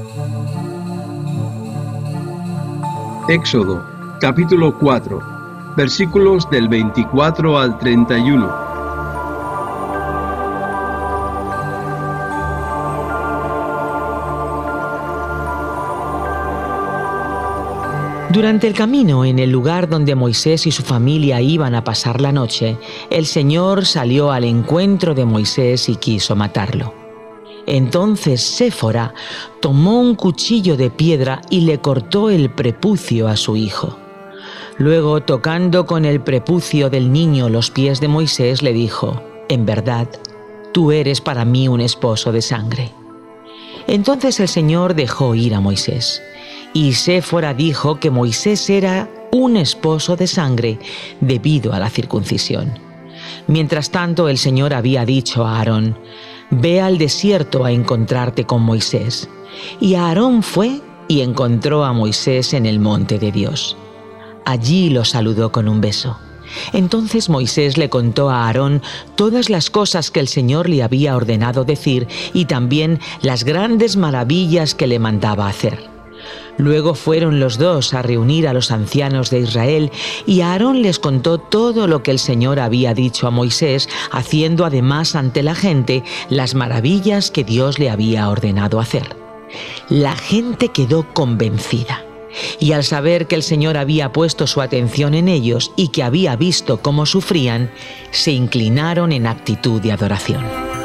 Éxodo, capítulo 4, versículos del 24 al 31. Durante el camino, en el lugar donde Moisés y su familia iban a pasar la noche, el Señor salió al encuentro de Moisés y quiso matarlo. Entonces Séfora tomó un cuchillo de piedra y le cortó el prepucio a su hijo. Luego, tocando con el prepucio del niño los pies de Moisés, le dijo: «En verdad, tú eres para mí un esposo de sangre». Entonces el Señor dejó ir a Moisés. Y Séfora dijo que Moisés era un esposo de sangre debido a la circuncisión. Mientras tanto, el Señor había dicho a Aarón: «Ve al desierto a encontrarte con Moisés». Y Aarón fue y encontró a Moisés en el monte de Dios. Allí lo saludó con un beso. Entonces Moisés le contó a Aarón todas las cosas que el Señor le había ordenado decir y también las grandes maravillas que le mandaba hacer. Luego fueron los dos a reunir a los ancianos de Israel y Aarón les contó todo lo que el Señor había dicho a Moisés, haciendo además ante la gente las maravillas que Dios le había ordenado hacer. La gente quedó convencida y al saber que el Señor había puesto su atención en ellos y que había visto cómo sufrían, se inclinaron en actitud de adoración.